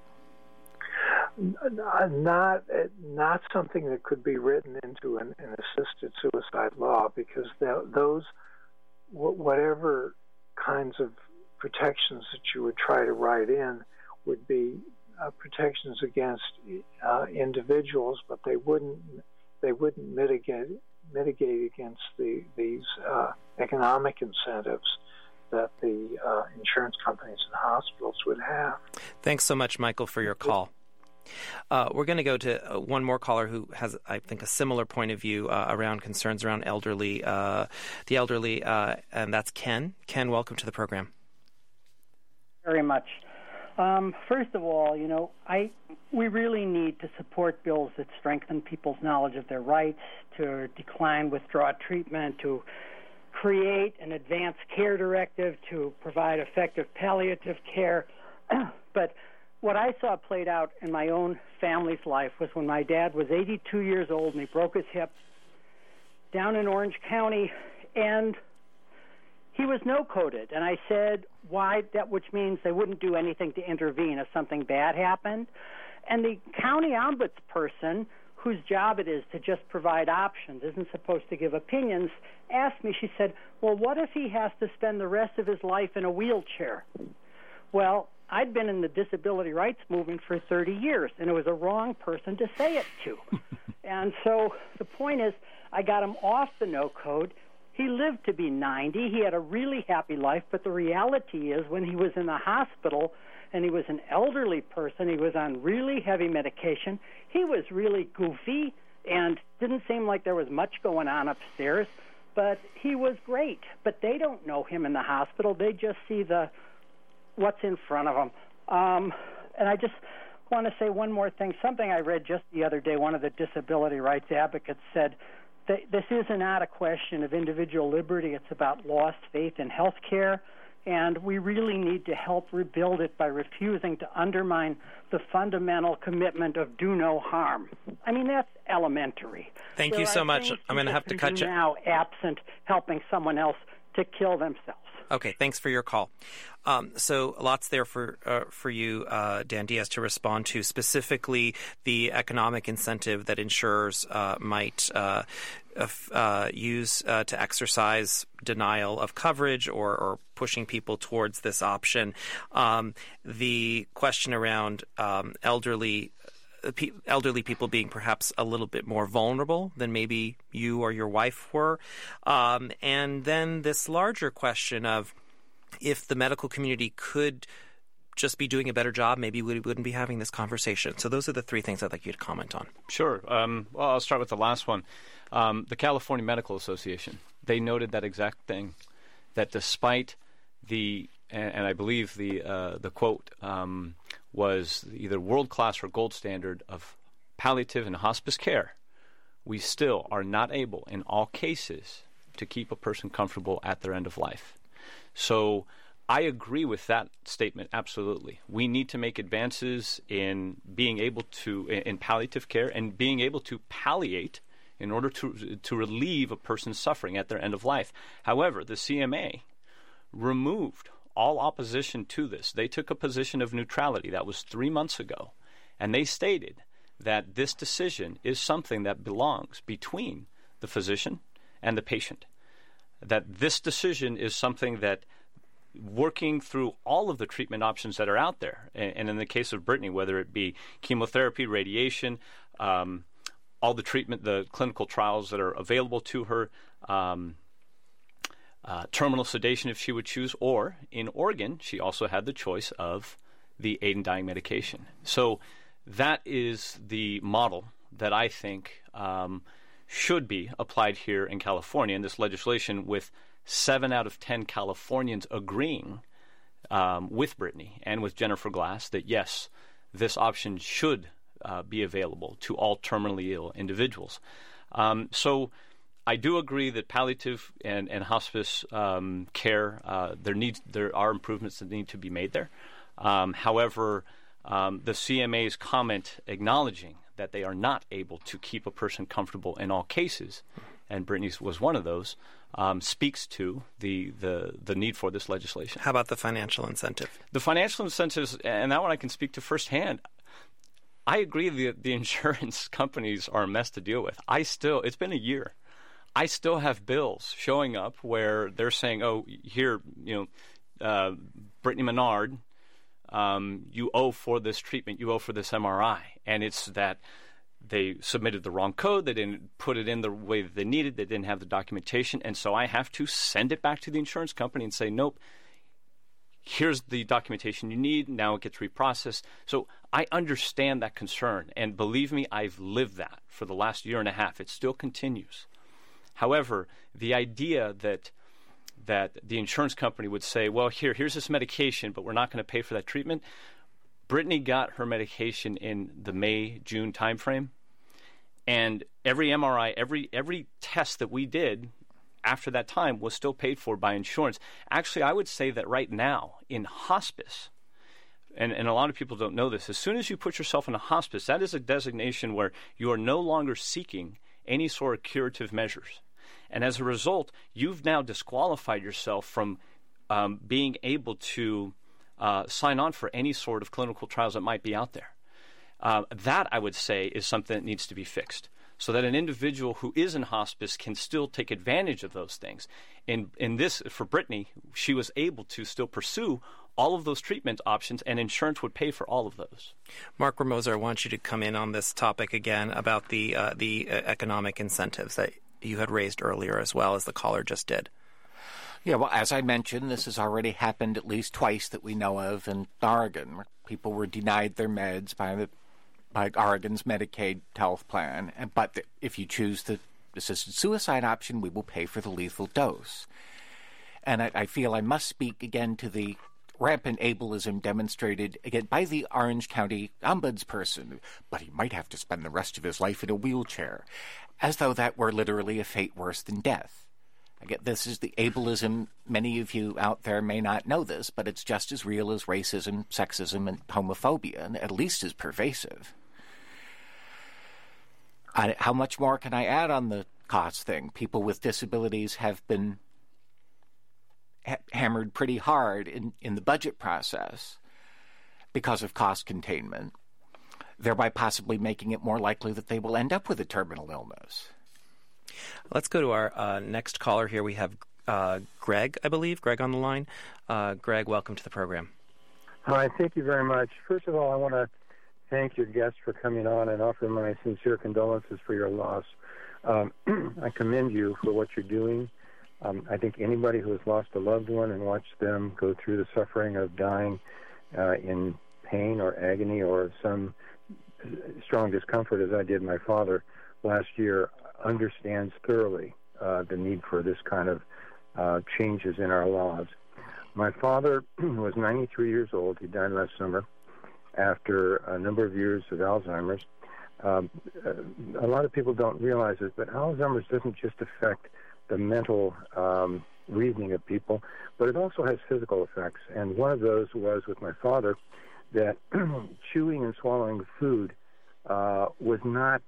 Not something that could be written into an assisted suicide law, because those whatever kinds of protections that you would try to write in would be protections against individuals, but they wouldn't mitigate against these economic incentives that the insurance companies and hospitals would have. Thanks so much, Michael, for your call. We're going to go to one more caller who has, I think, a similar point of view around concerns around the elderly, and that's Ken. Ken, welcome to the program. Very much. First of all, we really need to support bills that strengthen people's knowledge of their rights, to decline withdraw treatment, to create an advanced care directive, to provide effective palliative care. But what I saw played out in my own family's life was when my dad was 82 years old and he broke his hip down in Orange County, and he was no-coded. And I said, why? Which means they wouldn't do anything to intervene if something bad happened. And the county ombudsperson, whose job it is to just provide options, isn't supposed to give opinions, asked me, she said, well, what if he has to spend the rest of his life in a wheelchair? Well, I'd been in the disability rights movement for 30 years, and it was a wrong person to say it to. And so the point is, I got him off the no-code. He lived to be 90. He had a really happy life, but the reality is when he was in the hospital and he was an elderly person, he was on really heavy medication, he was really goofy and didn't seem like there was much going on upstairs, but he was great. But they don't know him in the hospital. They just see what's in front of them. And I just want to say one more thing. Something I read just the other day, one of the disability rights advocates said, this is not a question of individual liberty. It's about lost faith in health care, and we really need to help rebuild it by refusing to undermine the fundamental commitment of do no harm. I mean, that's elementary. Thank you so much. I'm going to have to cut you now, absent helping someone else to kill themselves. Okay, thanks for your call. So lots there for you, Dan Diaz, to respond to, specifically the economic incentive that insurers might use to exercise denial of coverage or pushing people towards this option. The question around elderly people being perhaps a little bit more vulnerable than maybe you or your wife were. And then this larger question of if the medical community could just be doing a better job, maybe we wouldn't be having this conversation. So those are the three things I'd like you to comment on. Sure. Well, I'll start with the last one. The California Medical Association, they noted that exact thing, that despite and I believe the quote was either world-class or gold standard of palliative and hospice care, we still are not able in all cases to keep a person comfortable at their end of life. So I agree with that statement, absolutely. We need to make advances in being able to, in palliative care, and being able to palliate in order to relieve a person's suffering at their end of life. However, the CMA removed all opposition to this. They took a position of neutrality. That was 3 months ago. And they stated that this decision is something that belongs between the physician and the patient. That this decision is something that, working through all of the treatment options that are out there, and in the case of Brittany, whether it be chemotherapy, radiation, all the treatment, the clinical trials that are available to her, terminal sedation if she would choose, or in Oregon, she also had the choice of the aid in dying medication. So that is the model that I think should be applied here in California in this legislation, with 7 out of 10 Californians agreeing with Brittany and with Jennifer Glass that, yes, this option should be available to all terminally ill individuals. So I do agree that palliative and hospice care, there are improvements that need to be made there. However, the CMA's comment acknowledging that they are not able to keep a person comfortable in all cases, and Brittany's was one of those, speaks to the need for this legislation. How about the financial incentive? The financial incentives, and that one I can speak to firsthand. I agree the insurance companies are a mess to deal with. It's been a year. I still have bills showing up where they're saying, oh, here, Brittany Menard, you owe for this treatment, you owe for this MRI. And it's that they submitted the wrong code, they didn't put it in the way that they needed, they didn't have the documentation, and so I have to send it back to the insurance company and say, nope, here's the documentation you need, now it gets reprocessed. So I understand that concern, and believe me, I've lived that for the last year and a half. It still continues. However, the idea that the insurance company would say, well, here's this medication, but we're not going to pay for that treatment. Brittany got her medication in the May-June timeframe, and every MRI, every test that we did after that time was still paid for by insurance. Actually, I would say that right now in hospice, and a lot of people don't know this, as soon as you put yourself in a hospice, that is a designation where you are no longer seeking any sort of curative measures. And as a result, you've now disqualified yourself from being able to sign on for any sort of clinical trials that might be out there. That, I would say, is something that needs to be fixed, so that an individual who is in hospice can still take advantage of those things. In this, for Brittany, she was able to still pursue all of those treatment options, and insurance would pay for all of those. Mark Ramoser, I want you to come in on this topic again about the economic incentives that you had raised earlier, as well as the caller just did. Yeah, well, as I mentioned, this has already happened at least twice that we know of in Oregon, where people were denied their meds by Oregon's Medicaid health plan. But if you choose the assisted suicide option, we will pay for the lethal dose. And I feel I must speak again to the rampant ableism demonstrated again by the Orange County ombudsperson, but he might have to spend the rest of his life in a wheelchair, as though that were literally a fate worse than death. Again, this is the ableism. Many of you out there may not know this, but it's just as real as racism, sexism, and homophobia, and at least as pervasive. How much more can I add on the cost thing? People with disabilities have been hammered pretty hard in the budget process because of cost containment, thereby possibly making it more likely that they will end up with a terminal illness. Let's go to our next caller here. We have Greg, I believe. Greg on the line. Greg, welcome to the program. Hi, thank you very much. First of all, I want to thank your guest for coming on and offer my sincere condolences for your loss. I commend you for what you're doing. I think anybody who has lost a loved one and watched them go through the suffering of dying in pain or agony or some strong discomfort, as I did my father last year, understands thoroughly the need for this kind of changes in our laws. My father was 93 years old. He died last summer after a number of years of Alzheimer's. A lot of people don't realize it, but Alzheimer's doesn't just affect the mental reasoning of people, but it also has physical effects. And one of those was with my father, that chewing and swallowing food was not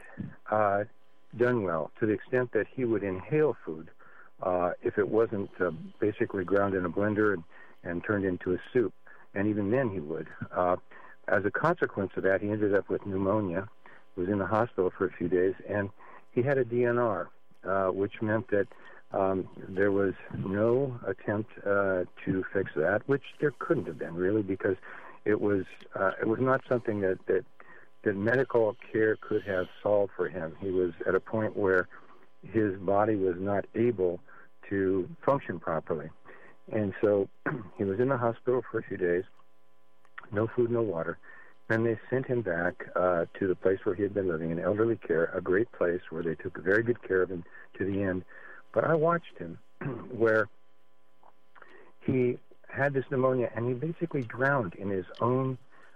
done well, to the extent that he would inhale food if it wasn't basically ground in a blender and turned into a soup. And even then he would. As a consequence of that, he ended up with pneumonia, was in the hospital for a few days, and he had a DNR, which meant that there was no attempt to fix that, which there couldn't have been, really, because it was not something that medical care could have solved for him. He was at a point where his body was not able to function properly. And so he was in the hospital for a few days, no food, no water. Then they sent him back to the place where he had been living in elderly care, a great place where they took very good care of him to the end. But I watched him where he had this pneumonia, and he basically drowned in his own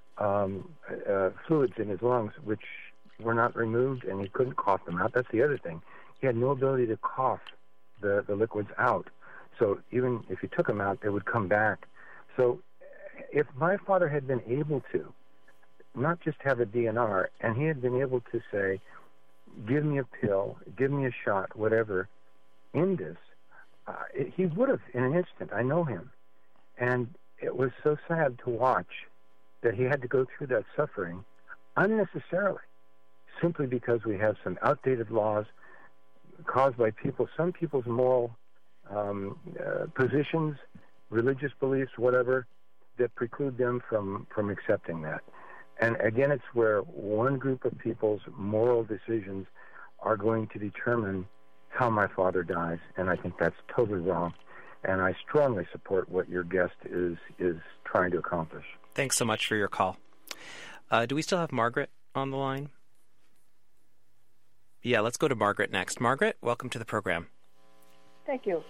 fluids in his lungs, which were not removed, and he couldn't cough them out. That's the other thing. He had no ability to cough the liquids out. So even if you took them out, they would come back. So if my father had been able to not just have a DNR, and he had been able to say, give me a pill, give me a shot, whatever, end this, he would have in an instant. I know him. And it was so sad to watch that he had to go through that suffering unnecessarily, simply because we have some outdated laws caused by some people's moral positions, religious beliefs, whatever, that preclude them from accepting that. And again, it's where one group of people's moral decisions are going to determine how my father dies, and I think that's totally wrong. And I strongly support what your guest is trying to accomplish. Thanks so much for your call. Do we still have Margaret on the line? Yeah, let's go to Margaret next. Margaret, welcome to the program. Thank you.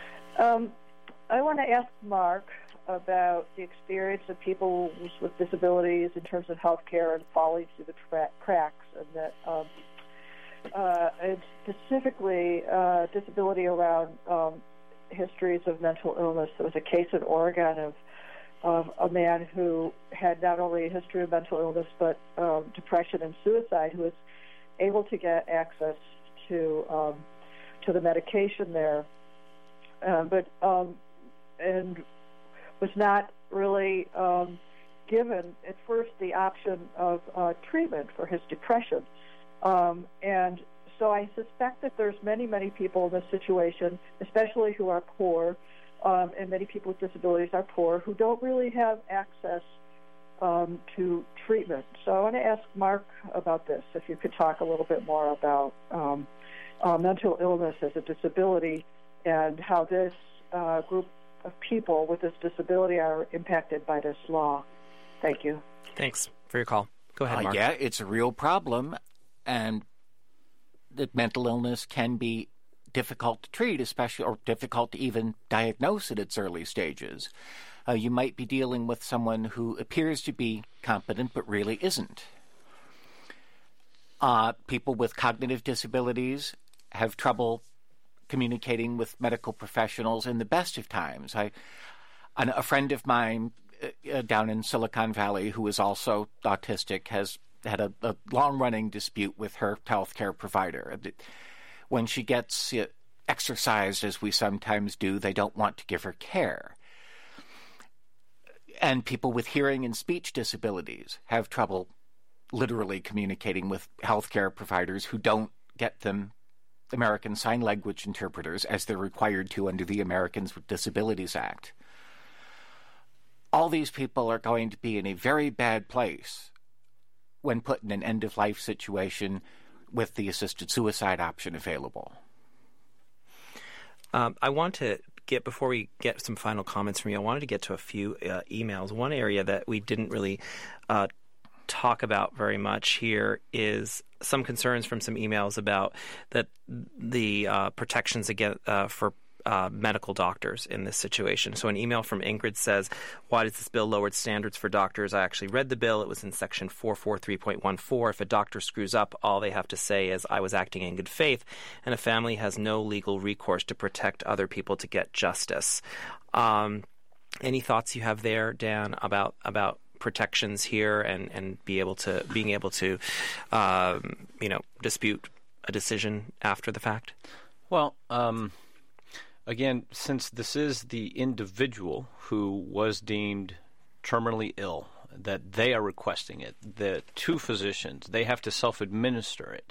I want to ask Mark about the experience of people with disabilities in terms of health care and falling through the cracks, and that and specifically disability around histories of mental illness. There was a case in Oregon of a man who had not only a history of mental illness but depression and suicide, who was able to get access to the medication there, and was not really given at first the option of treatment for his depression. And so I suspect that there's many, many people in this situation, especially who are poor, and many people with disabilities are poor, who don't really have access to treatment. So I want to ask Mark about this, if you could talk a little bit more about mental illness as a disability and how this group of people with this disability are impacted by this law. Thank you. Thanks for your call. Go ahead, Mark. Yeah, it's a real problem, and that mental illness can be difficult to treat, especially, or difficult to even diagnose at its early stages. You might be dealing with someone who appears to be competent but really isn't. People with cognitive disabilities have trouble communicating with medical professionals in the best of times. A friend of mine down in Silicon Valley, who is also autistic, has had a long-running dispute with her healthcare provider. When she gets exercised, as we sometimes do, they don't want to give her care. And people with hearing and speech disabilities have trouble literally communicating with healthcare providers who don't get them American Sign Language interpreters as they're required to under the Americans with Disabilities Act. All these people are going to be in a very bad place when put in an end-of-life situation with the assisted suicide option available. I want to get, before we get some final comments from you, I wanted to get to a few emails. One area that we didn't really talk about very much here is some concerns from some emails about that the protections against for medical doctors in this situation. So an email from Ingrid says, why does this bill lower standards for doctors? I actually read the bill. It was in section 443.14. If a doctor screws up, all they have to say is, I was acting in good faith, and a family has no legal recourse to protect other people to get justice. Any thoughts you have there, Dan, about protections here and being able to dispute a decision after the fact? Well, again, since this is the individual who was deemed terminally ill, that they are requesting it, the two physicians, they have to self-administer it.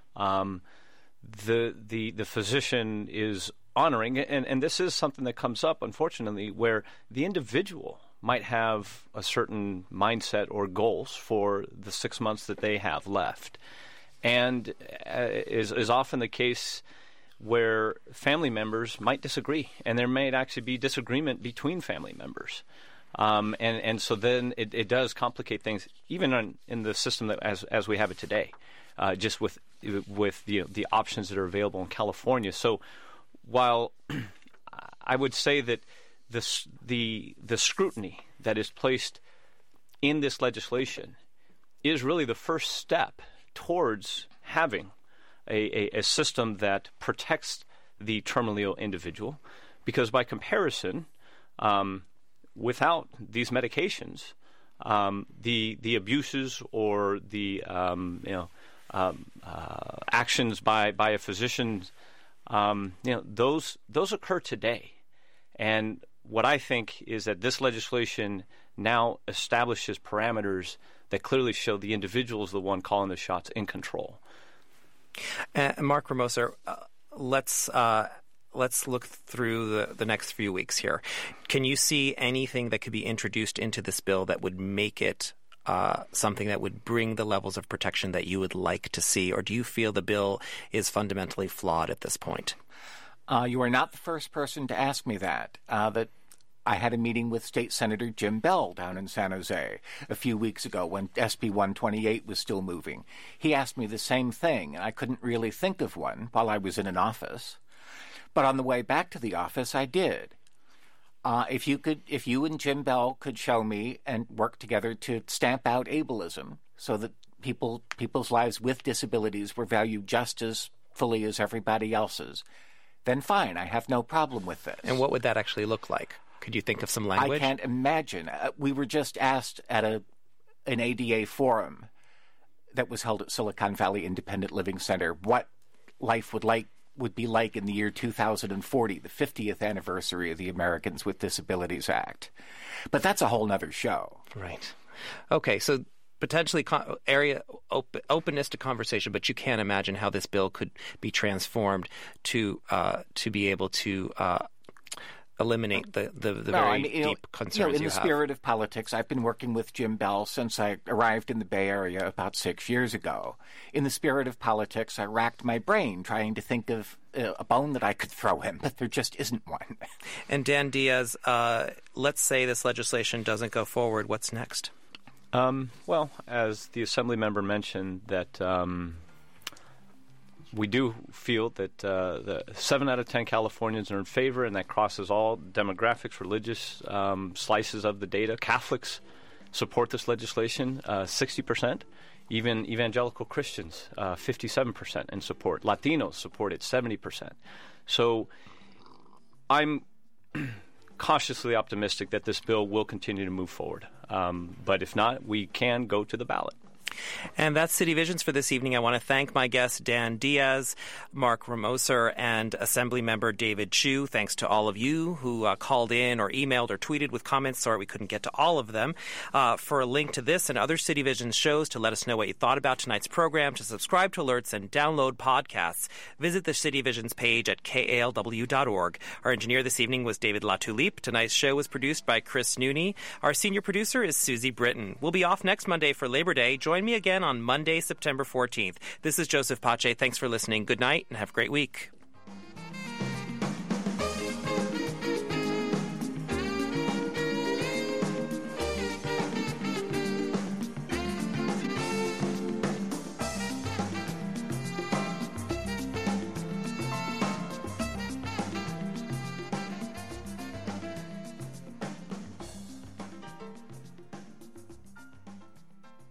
The physician is honoring, and this is something that comes up, unfortunately, where the individual might have a certain mindset or goals for the 6 months that they have left. And is often the case where family members might disagree, and there may actually be disagreement between family members. And so then it does complicate things, even in the system that as we have it today, just with the options that are available in California. So while I would say that the scrutiny that is placed in this legislation is really the first step towards having a system that protects the terminally ill individual, because by comparison, without these medications, the abuses or the actions by a physician, those occur today. And what I think is that this legislation now establishes parameters that clearly show the individual is the one calling the shots in control. Mark Ramoser, let's look through the next few weeks here. Can you see anything that could be introduced into this bill that would make it something that would bring the levels of protection that you would like to see, or do you feel the bill is fundamentally flawed at this point? You are not the first person to ask me that. That I had a meeting with State Senator Jim Bell down in San Jose a few weeks ago when SB 128 was still moving. He asked me the same thing, and I couldn't really think of one while I was in an office. But on the way back to the office, I did. If you and Jim Bell could show me and work together to stamp out ableism so that people's lives with disabilities were valued just as fully as everybody else's, then fine, I have no problem with this. And what would that actually look like? Could you think of some language? I can't imagine. We were just asked at an ADA forum that was held at Silicon Valley Independent Living Center what life would be like in the year 2040, the 50th anniversary of the Americans with Disabilities Act. But that's a whole nother show. Right. Okay, so potentially openness to conversation, but you can't imagine how this bill could be transformed to be able to eliminate the very deep concerns you have. In the spirit of politics, I've been working with Jim Bell since I arrived in the Bay Area about 6 years ago. In the spirit of politics, I racked my brain trying to think of a bone that I could throw him, but there just isn't one. And Dan Diaz, let's say this legislation doesn't go forward. What's next? Well, as the Assembly member mentioned, that we do feel that the 7 out of 10 Californians are in favor, and that crosses all demographics, religious slices of the data. Catholics support this legislation, 60%. Even evangelical Christians, 57% in support. Latinos support it, 70%. So I'm cautiously optimistic that this bill will continue to move forward. But if not, we can go to the ballot. And that's City Visions for this evening. I want to thank my guests, Dan Diaz, Mark Ramoser, and Assemblymember David Chiu. Thanks to all of you who called in or emailed or tweeted with comments. Sorry we couldn't get to all of them. For a link to this and other City Visions shows, to let us know what you thought about tonight's program, to subscribe to alerts and download podcasts, visit the City Visions page at kalw.org. Our engineer this evening was David Latulippe. Tonight's show was produced by Chris Nooney. Our senior producer is Susie Britton. We'll be off next Monday for Labor Day. Join me again on Monday, September 14th. This is Joseph Pace. Thanks for listening. Good night and have a great week.